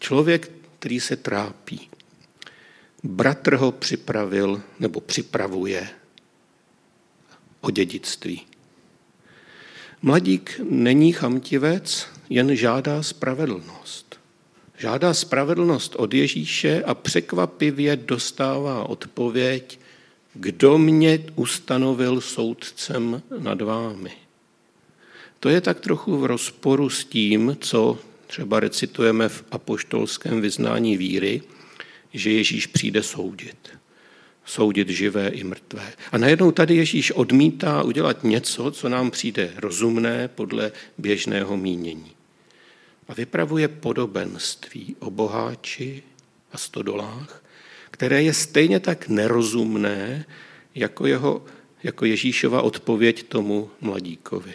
Člověk, který se trápí. Bratr ho připravil nebo připravuje o dědictví. Mladík není chamtivec, jen žádá spravedlnost. Žádá spravedlnost od Ježíše a překvapivě dostává odpověď, kdo mě ustanovil soudcem nad vámi. To je tak trochu v rozporu s tím, co třeba recitujeme v apoštolském vyznání víry, že Ježíš přijde soudit. Soudit živé i mrtvé. A najednou tady Ježíš odmítá udělat něco, co nám přijde rozumné podle běžného mínění. A vypravuje podobenství o boháči a stodolách, které je stejně tak nerozumné, jako Ježíšova odpověď tomu mladíkovi.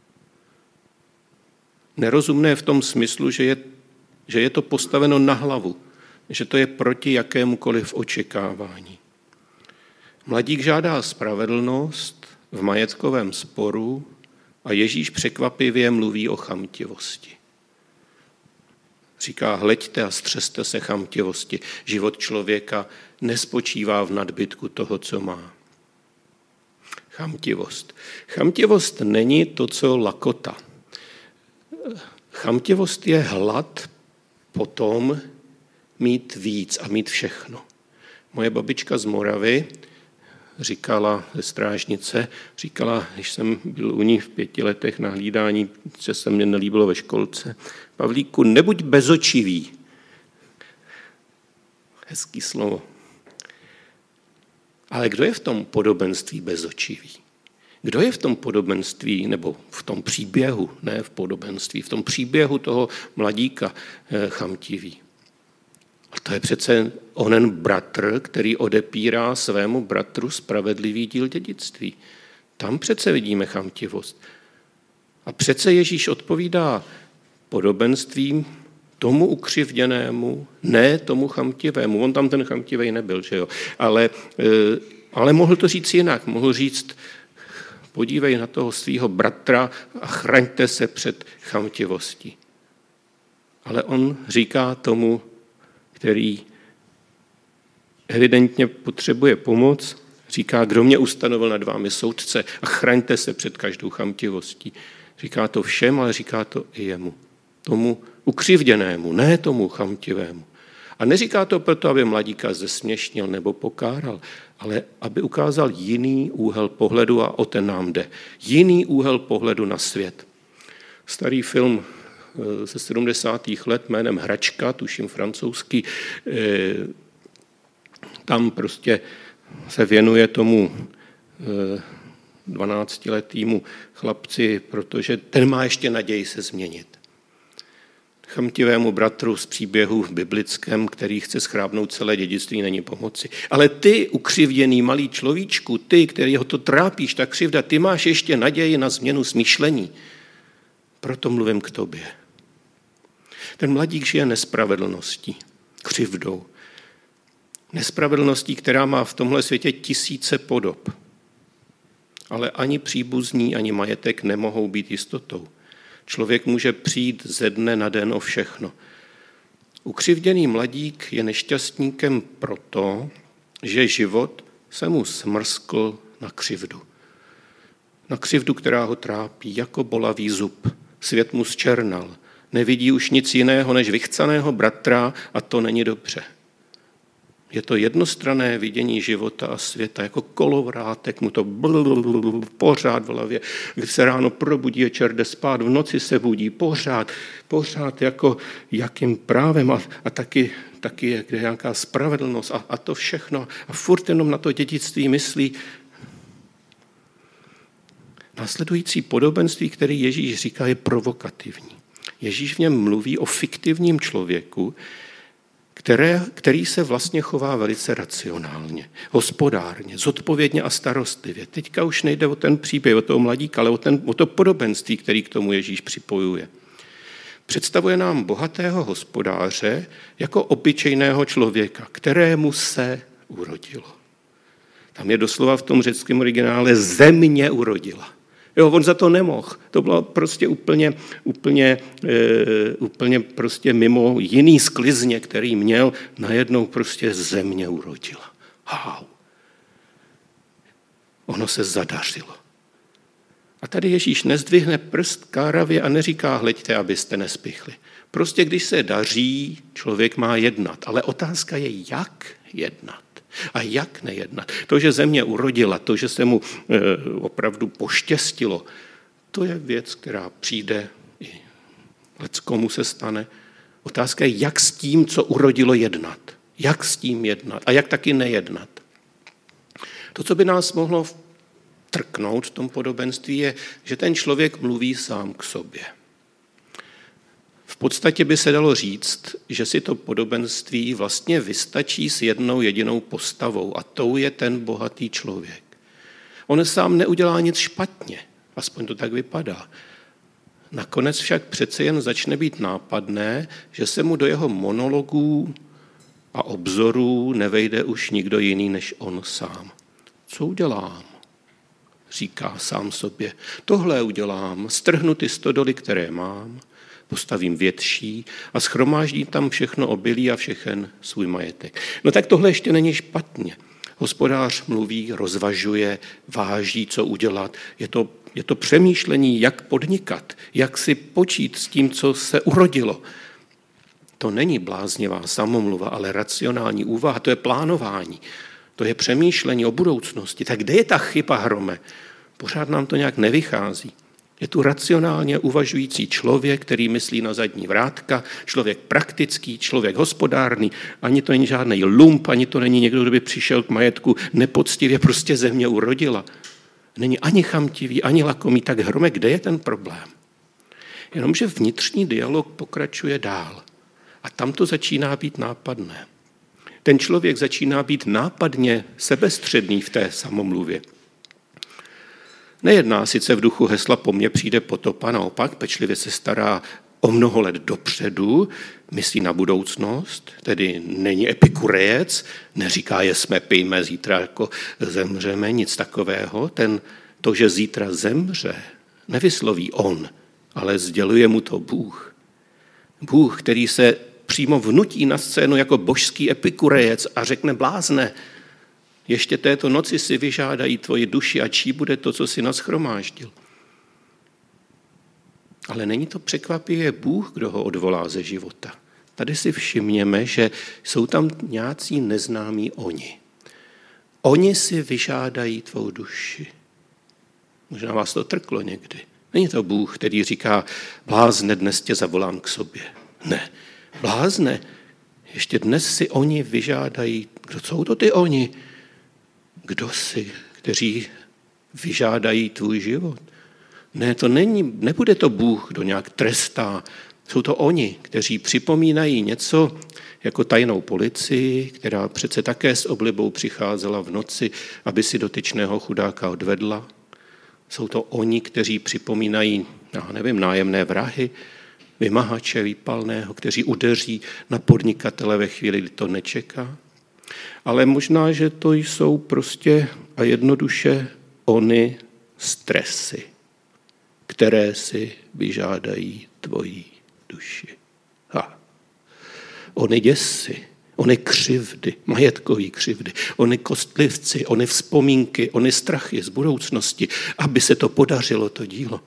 Nerozumné v tom smyslu, že je to postaveno na hlavu, že to je proti jakémukoliv očekávání. Mladík žádá spravedlnost v majetkovém sporu a Ježíš překvapivě mluví o chamtivosti. Říká, hleďte a střeste se chamtivosti. Život člověka nespočívá v nadbytku toho, co má. Chamtivost. Chamtivost není to, co lakota. Chamtivost je hlad potom mít víc a mít všechno. Moje babička z Moravy říkala ze strážnice, když jsem byl u ní v 5 letech na hlídání, co se mně nelíbilo ve školce, Pavlíku, nebuď bezočivý. Hezký slovo. Ale kdo je v tom podobenství bezočivý? Kdo je v tom podobenství, nebo v tom příběhu, ne v podobenství, v tom příběhu toho mladíka chamtivý? A to je přece onen bratr, který odepírá svému bratru spravedlivý díl dědictví. Tam přece vidíme chamtivost. A přece Ježíš odpovídá podobenstvím tomu ukřivděnému, ne tomu chamtivému. On tam ten chamtivej nebyl, že jo? Ale mohl to říct jinak. Mohl říct, podívej na toho svého bratra a chraňte se před chamtivostí. Ale on říká tomu, který evidentně potřebuje pomoc, říká, kdo mě ustanovil nad vámi soudce a chraňte se před každou chamtivostí. Říká to všem, ale říká to i jemu. Tomu ukřivděnému, ne tomu chamtivému. A neříká to proto, aby mladíka zesměšnil nebo pokáral, ale aby ukázal jiný úhel pohledu a o ten nám jde. Jiný úhel pohledu na svět. Starý film ze 70. let jménem Hračka, tuším francouzský, tam prostě se věnuje tomu 12letýmu chlapci, protože ten má ještě naději se změnit. Chamtivému bratru z příběhu biblickém, který chce schrábnout celé dědictví, není pomoci. Ale ty, ukřivděný malý človíčku, ty, který ho to trápíš, ta křivda, ty máš ještě naději na změnu smýšlení. Proto mluvím k tobě. Ten mladík žije nespravedlností, křivdou. Nespravedlností, která má v tomhle světě tisíce podob. Ale ani příbuzní, ani majetek nemohou být jistotou. Člověk může přijít ze dne na den o všechno. Ukřivděný mladík je nešťastníkem proto, že život se mu smrskl na křivdu. Na křivdu, která ho trápí, jako bolavý zub. Svět mu zčernal. Nevidí už nic jiného než vychcaného bratra a to není dobře. Je to jednostranné vidění života a světa, jako kolovrátek mu to pořád v hlavě. Když se ráno probudí, večer jde spát, v noci se budí, pořád jako jakým právem a taky je kde nějaká spravedlnost a to všechno. A furt jenom na to dědictví myslí. Následující podobenství, který Ježíš říká, je provokativní. Ježíš v něm mluví o fiktivním člověku, který se vlastně chová velice racionálně, hospodárně, zodpovědně a starostlivě. Teďka už nejde o ten příběh, o toho mladíka, ale o to podobenství, který k tomu Ježíš připojuje. Představuje nám bohatého hospodáře jako obyčejného člověka, kterému se urodilo. Tam je doslova v tom řeckém originále země urodila. Jo, on za to nemohl. To bylo prostě úplně prostě mimo jiný sklizně, který měl, najednou prostě země urodila. Hau. Ono se zadařilo. A tady Ježíš nezdvihne prst káravě a neříká, hleďte, abyste nespichli. Prostě když se daří, člověk má jednat. Ale otázka je, jak jednat a jak nejednat. To, že země urodila, to, že se mu opravdu poštěstilo, to je věc, která přijde i leckomu se stane. Otázka je, jak s tím, co urodilo, jednat. Jak s tím jednat a jak taky nejednat. To, co by nás mohlo trknout v tom podobenství, je, že ten člověk mluví sám k sobě. V podstatě by se dalo říct, že si to podobenství vlastně vystačí s jednou jedinou postavou a tou je ten bohatý člověk. On sám neudělá nic špatně, aspoň to tak vypadá. Nakonec však přece jen začne být nápadné, že se mu do jeho monologů a obzorů nevejde už nikdo jiný než on sám. Co udělám? Říká sám sobě. Tohle udělám, strhnu ty stodoly, které mám, postavím větší a shromáždím tam všechno obilí a všechen svůj majetek. No tak tohle ještě není špatně. Hospodář mluví, rozvažuje, váží, co udělat. Je to přemýšlení, jak podnikat, jak si počít s tím, co se urodilo. To není bláznivá samomluva, ale racionální úvaha, to je plánování. To je přemýšlení o budoucnosti. Tak kde je ta chyba, Hrome? Pořád nám to nějak nevychází. Je tu racionálně uvažující člověk, který myslí na zadní vrátka, člověk praktický, člověk hospodárný, ani to není žádný lump, ani to není někdo, kdo by přišel k majetku nepoctivě, prostě země urodila. Není ani chamtivý, ani lakomý, tak Hrome, kde je ten problém? Jenomže vnitřní dialog pokračuje dál a tam to začíná být nápadné. Ten člověk začíná být nápadně sebestředný v té samomluvě. Nejedná sice v duchu hesla po mně přijde potopa, naopak pečlivě se stará o mnoho let dopředu, myslí na budoucnost, tedy není epikurejec, neříká jesme, pijme, zítra jako zemřeme, nic takového. To, že zítra zemře, nevysloví on, ale sděluje mu to Bůh. Bůh, který se přímo vnutí na scénu jako božský epikurejec a řekne blázne, ještě této noci si vyžádají tvoji duši a čí bude to, co si nashromáždil. Ale není to překvapivě Bůh, kdo ho odvolá ze života. Tady si všimněme, že jsou tam nějací neznámí oni. Oni si vyžádají tvou duši. Možná vás to trklo někdy. Není to Bůh, který říká, blázne, dnes tě zavolám k sobě. Ne, blázne, ještě dnes si oni vyžádají. Kdo jsou to ty oni? Kdo si, kteří vyžádají tvůj život? Ne, nebude to Bůh, kdo nějak trestá. Jsou to oni, kteří připomínají něco jako tajnou policii, která přece také s oblibou přicházela v noci, aby si dotyčného chudáka odvedla. Jsou to oni, kteří připomínají, nájemné vrahy, vymahače výpalného, kteří udeří na podnikatele ve chvíli, kdy to nečeká. Ale možná, že to jsou prostě a jednoduše ony stresy, které si vyžádají tvoji duši. Ony děsy, ony křivdy, majetkový křivdy, ony kostlivci, ony vzpomínky, ony strachy z budoucnosti, aby se to podařilo, to dílo.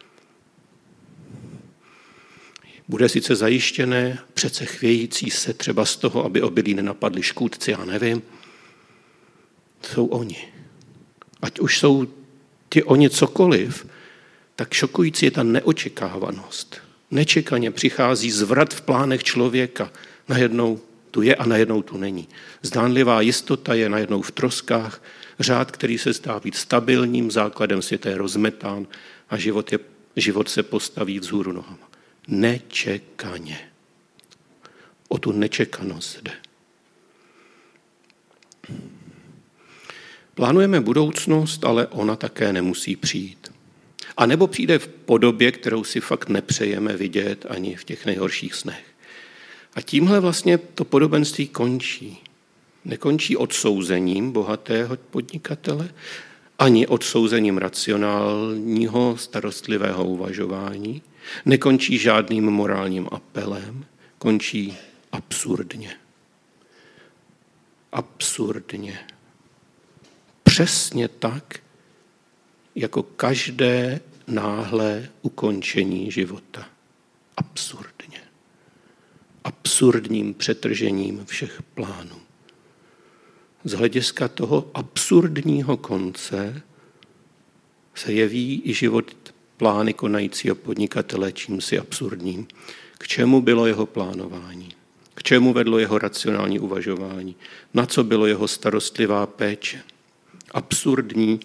Bude sice zajištěné, přece chvějící se třeba z toho, aby obilí nenapadli škůdci, já nevím. To jsou oni. Ať už jsou ti oni cokoliv, tak šokující je ta neočekávanost. Nečekaně přichází zvrat v plánech člověka. Najednou tu je a najednou tu není. Zdánlivá jistota je najednou v troskách, řád, který se zdá být stabilním, základem světa je rozmetán a život se postaví vzhůru nohama. Nečekaně. O tu nečekanost jde. Plánujeme budoucnost, ale ona také nemusí přijít. A nebo přijde v podobě, kterou si fakt nepřejeme vidět ani v těch nejhorších snech. A tímhle vlastně to podobenství končí. Nekončí odsouzením bohatého podnikatele, ani odsouzením racionálního starostlivého uvažování, nekončí žádným morálním apelem, končí absurdně. Absurdně. Přesně tak, jako každé náhlé ukončení života. Absurdně. Absurdním přetržením všech plánů. Z hlediska toho absurdního konce se jeví i život plány konajícího podnikatele čímsi absurdním. K čemu bylo jeho plánování? K čemu vedlo jeho racionální uvažování? Na co bylo jeho starostlivá péče? Absurdní.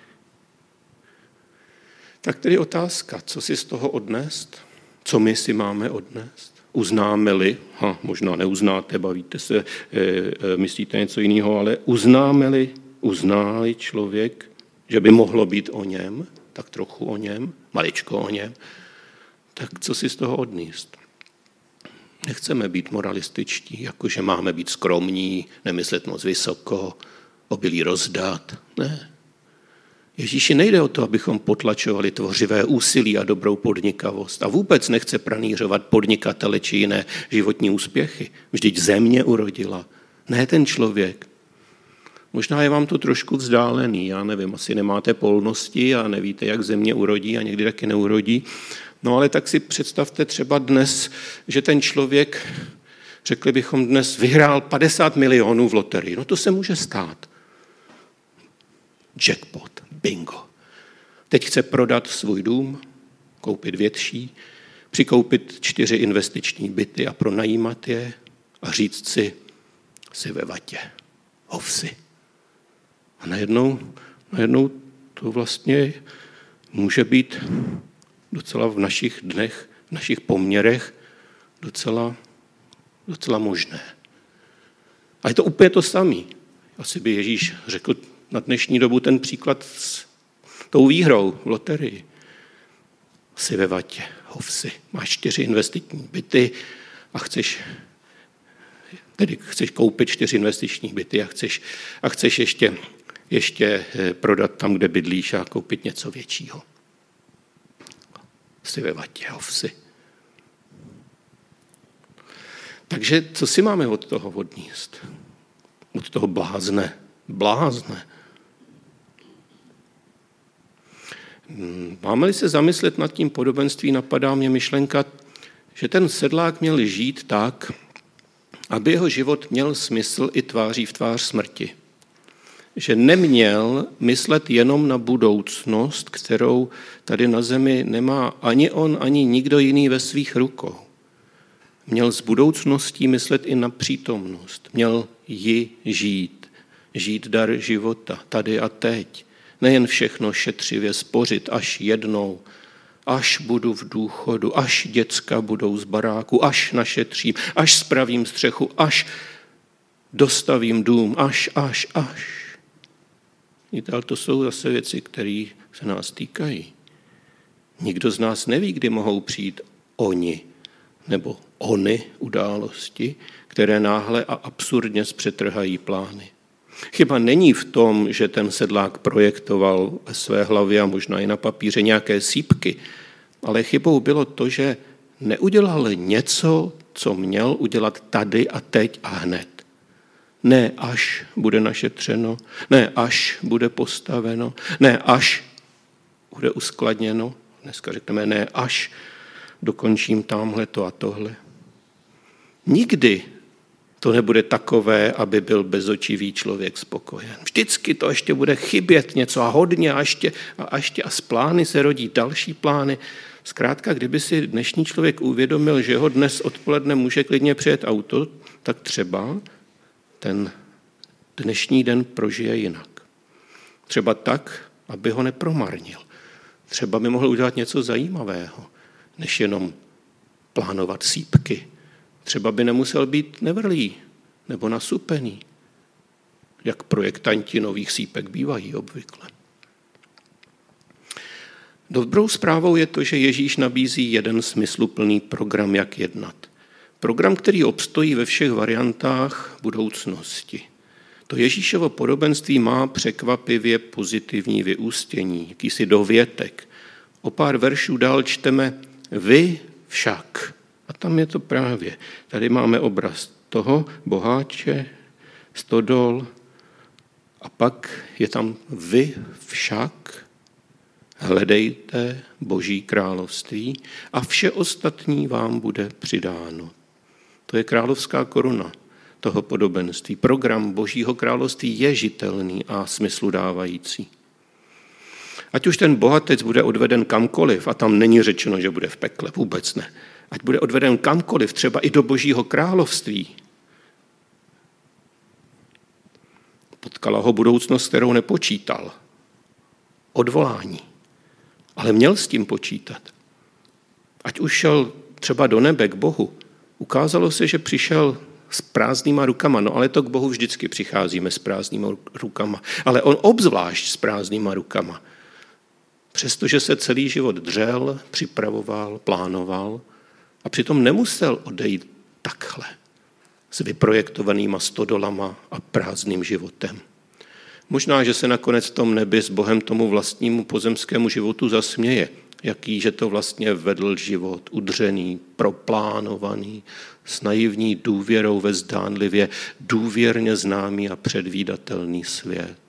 Tak tedy otázka, co si z toho odnést? Co my si máme odnést? Uznáme-li, možná neuznáte, bavíte se, myslíte něco jiného, ale uzná-li člověk, že by mohlo být o něm, tak trochu o něm, maličko o něm, tak co si z toho odníst? Nechceme být moralističtí, jakože máme být skromní, nemyslet moc vysoko, obilí rozdat. Ne. Ježíši nejde o to, abychom potlačovali tvořivé úsilí a dobrou podnikavost. A vůbec nechce pranířovat podnikatele či jiné životní úspěchy. Vždyť země urodila, ne ten člověk. Možná je vám to trošku vzdálený, já nevím, asi nemáte polnosti a nevíte, jak země urodí a někdy taky neurodí. No ale tak si představte třeba dnes, že ten člověk, řekli bychom dnes, vyhrál 50 milionů v loterii. No to se může stát. Jackpot, bingo. Teď chce prodat svůj dům, koupit větší, přikoupit 4 investiční byty a pronajímat je a říct si ve vatě, ovsi. A najednou to vlastně může být docela v našich dnech, v našich poměrech docela možné. A je to úplně to samé. Asi by Ježíš řekl na dnešní dobu ten příklad s tou výhrou v loterii. Jsi ve vatě, hovsi, máš 4 investiční byty a chceš koupit 4 investiční byty a chceš ještě prodat tam, kde bydlíš a koupit něco většího. Jsi ve vatě, hovsi. Takže co si máme od toho odníst? Od toho blázne. Máme-li se zamyslet nad tím podobenství, napadá mě myšlenka, že ten sedlák měl žít tak, aby jeho život měl smysl i tváří v tvář smrti. Že neměl myslet jenom na budoucnost, kterou tady na zemi nemá ani on, ani nikdo jiný ve svých rukou. Měl z budoucností myslet i na přítomnost. Měl ji žít dar života, tady a teď. Nejen všechno šetřivě spořit, až jednou, až budu v důchodu, až děcka budou z baráku, až našetřím, až spravím střechu, až dostavím dům, až. Ale to jsou zase věci, které se nás týkají. Nikdo z nás neví, kdy mohou přijít oni nebo ony události, které náhle a absurdně zpřetrhají plány. Chyba není v tom, že ten sedlák projektoval ve své hlavě a možná i na papíře nějaké sýpky, ale chybou bylo to, že neudělal něco, co měl udělat tady a teď a hned. Ne až bude našetřeno, ne až bude postaveno, ne až bude uskladněno. Dneska řekneme ne až dokončím tamhleto a tohle. Nikdy to nebude takové, aby byl bezočivý člověk spokojen. Vždycky to ještě bude chybět něco a hodně a z plány se rodí další plány. Zkrátka, kdyby si dnešní člověk uvědomil, že ho dnes odpoledne může klidně přijet auto, tak třeba ten dnešní den prožije jinak. Třeba tak, aby ho nepromarnil. Třeba by mohl udělat něco zajímavého, než jenom plánovat sýpky. Třeba by nemusel být nevrlý nebo nasupený, jak projektanti nových sýpek bývají obvykle. Dobrou zprávou je to, že Ježíš nabízí jeden smysluplný program, jak jednat. Program, který obstojí ve všech variantách budoucnosti. To Ježíšovo podobenství má překvapivě pozitivní vyústění, jakýsi dovětek. O pár veršů dál čteme vy však. A tam je to právě. Tady máme obraz toho boháče, stodol, a pak je tam vy však hledejte Boží království a vše ostatní vám bude přidáno. To je královská koruna toho podobenství. Program Božího království je žitelný a smyslu dávající. Ať už ten bohatec bude odveden kamkoliv, a tam není řečeno, že bude v pekle, vůbec ne. Ať bude odveden kamkoliv, třeba i do Božího království, potkala ho budoucnost, kterou nepočítal. Odvolání. Ale měl s tím počítat. Ať už šel třeba do nebe k Bohu, ukázalo se, že přišel s prázdnýma rukama. No ale to k Bohu vždycky přicházíme s prázdnýma rukama. Ale on obzvlášť s prázdnýma rukama. Přestože se celý život dřel, připravoval, plánoval a přitom nemusel odejít takhle s vyprojektovanýma stodolama a prázdným životem. Možná, že se nakonec v tom nebi s Bohem tomu vlastnímu pozemskému životu zasměje, jaký, že to vlastně vedl život udřený, proplánovaný, s naivní důvěrou ve zdánlivě důvěrně známý a předvídatelný svět.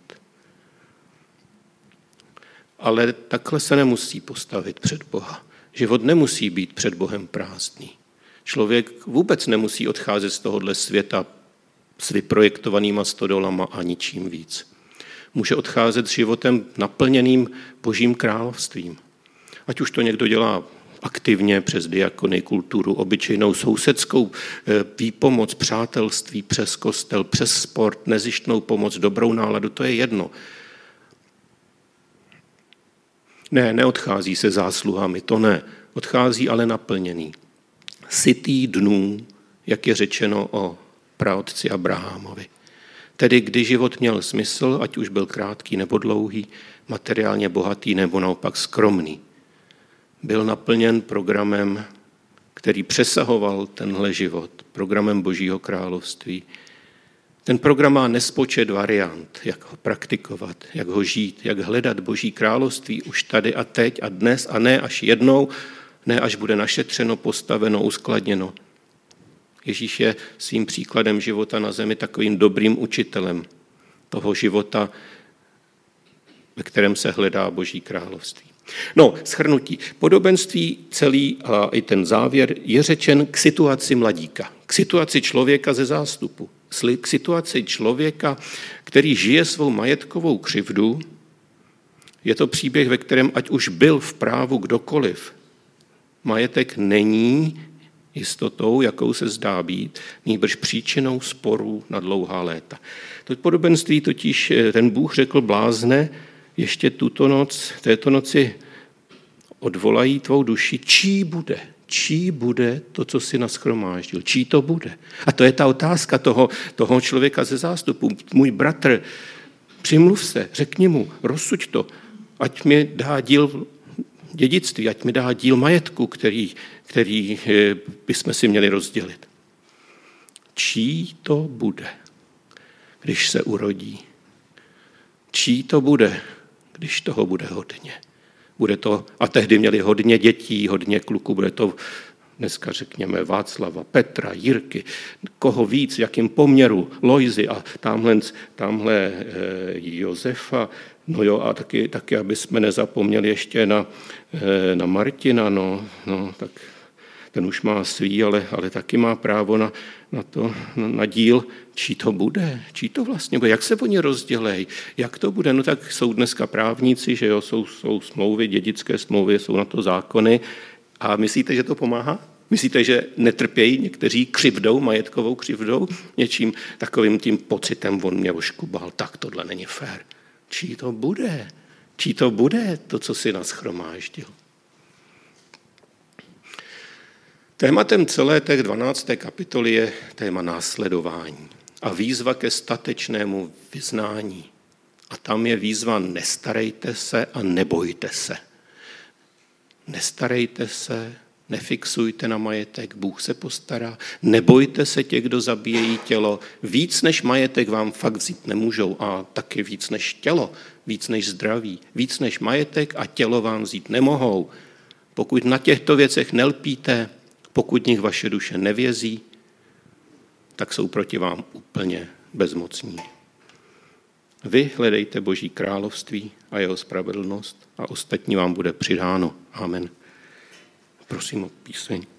Ale takhle se nemusí postavit před Boha. Život nemusí být před Bohem prázdný. Člověk vůbec nemusí odcházet z tohohle světa s vyprojektovanýma stodolama a ničím víc. Může odcházet s životem naplněným Božím královstvím. Ať už to někdo dělá aktivně přes diakony, kulturu, obyčejnou sousedskou výpomoc, přátelství, přes kostel, přes sport, nezištnou pomoc, dobrou náladu, to je jedno. Ne, neodchází se zásluhami, to ne. Odchází ale naplněný. Sytý dnů, jak je řečeno o praotci Abrahamovi. Tedy kdy život měl smysl, ať už byl krátký nebo dlouhý, materiálně bohatý nebo naopak skromný. Byl naplněn programem, který přesahoval tenhle život, programem Božího království. Ten program má nespočet variant, jak ho praktikovat, jak ho žít, jak hledat Boží království už tady a teď a dnes a ne až jednou, ne až bude našetřeno, postaveno, uskladněno. Ježíš je svým příkladem života na zemi takovým dobrým učitelem toho života, ve kterém se hledá Boží království. No, shrnutí. Podobenství celý a i ten závěr je řečen k situaci mladíka, k situaci člověka ze zástupu, k situaci člověka, který žije svou majetkovou křivdu. Je to příběh, ve kterém ať už byl v právu kdokoliv, majetek není jistotou, jakou se zdá být, nýbrž příčinou sporů na dlouhá léta. To podobenství totiž ten Bůh řekl blázne, ještě této noci odvolají tvou duši, čí bude to, co si nashromáždil, čí to bude. A to je ta otázka toho člověka ze zástupu. Můj bratr, přimluv se, řekni mu, rozsuď to, ať mi dá díl dědictví, ať mi dá díl majetku, který bychom si měli rozdělit. Čí to bude, když se urodí? Čí to bude, když toho bude hodně? Bude to, a tehdy měli hodně dětí, hodně kluků, bude to dneska řekněme Václava, Petra, Jirky, koho víc, v jakém poměru, Lojzy a tamhle Josefa, no jo, a taky aby jsme nezapomněli ještě na Martina, no, tak ten už má svý, ale taky má právo na díl. Čí to bude? Čí to vlastně bude? Jak se oni rozdělejí? Jak to bude? No tak jsou dneska právníci, že jo, jsou smlouvy, dědické smlouvy, jsou na to zákony. A myslíte, že to pomáhá? Myslíte, že netrpějí někteří křivdou, majetkovou křivdou? Něčím takovým tím pocitem, on mě oškubal, tak tohle není fér. Čí to bude? Čí to bude, to, co si nashromáždil? Tématem celé té 12. kapitoly je téma následování a výzva ke statečnému vyznání. A tam je výzva nestarejte se a nebojte se. Nestarejte se Nefixujte na majetek, Bůh se postará. Nebojte se těch, kdo zabíjejí tělo. Víc než majetek vám fakt vzít nemůžou a taky víc než tělo, víc než zdraví, víc než majetek a tělo vám vzít nemohou. Pokud na těchto věcech nelpíte, pokud nich vaše duše nevězí, tak jsou proti vám úplně bezmocní. Vy hledejte Boží království a jeho spravedlnost a ostatní vám bude přidáno. Amen. Prosím o píseň.